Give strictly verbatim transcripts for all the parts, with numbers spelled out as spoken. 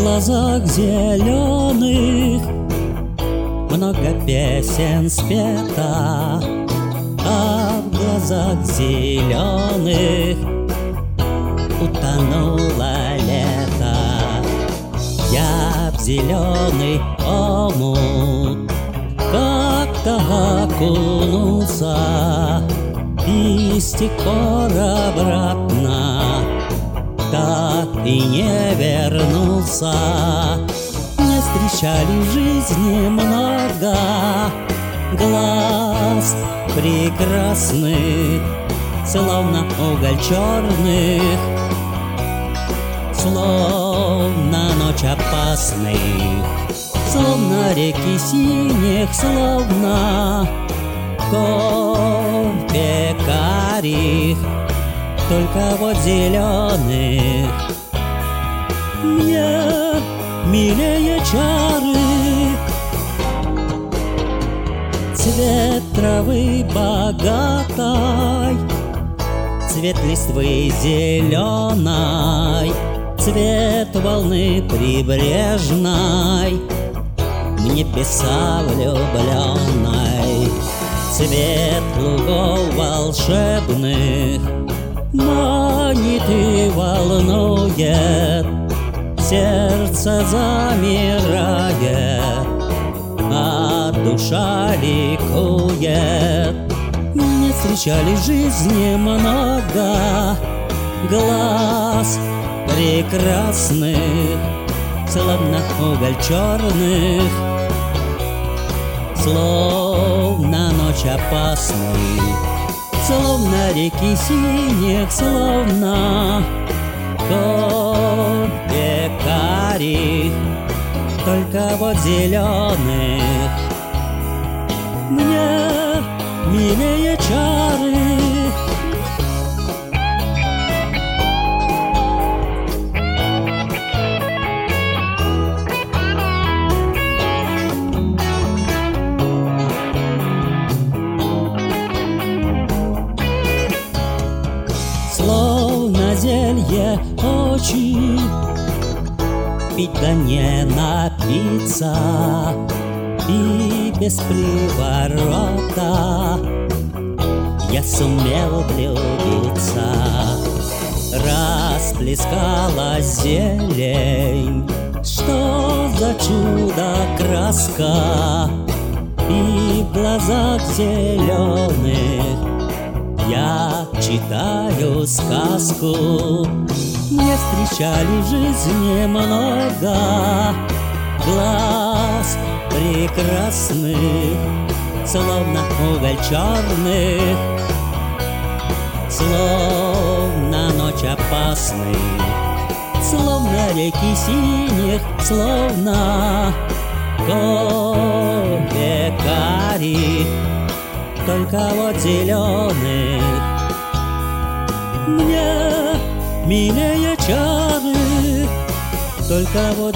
глазах зеленых много песен спета, а в глазах зеленых утонуло лето. Я в зеленый омут как-то окунулся, и с тех пор обратно так и не вернулся. Мне встречали в жизни много глаз прекрасных, словно уголь черных, словно ночь опасных, словно реки синих, словно кофе карих, только вот зеленых. Мне милее чары цвет травы богатой, цвет листвы зеленой, цвет волны прибрежной, в небеса влюбленной, цвет лугов волшебных манит и волнует, сердце замирает, а душа ликует. Мне встречали в жизни много глаз прекрасных, словно уголь черных, словно ночь опасных, словно реки синих, словно кофе карих, только вот зеленых. Мне милее чары словно зелье очи, пить да не напиться, и без приворота я сумел влюбиться. Расплескалась зелень, что за чудо краска, и в глазах зеленых я читаю сказку. Мне встречали в жизни много глаз прекрасных, словно уголь черных, словно ночь опасных, словно реки синих, словно кофе карих, только вот зеленых. Мне милее чары, только вот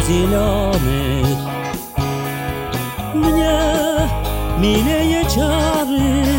зеленых. Мне милее чары,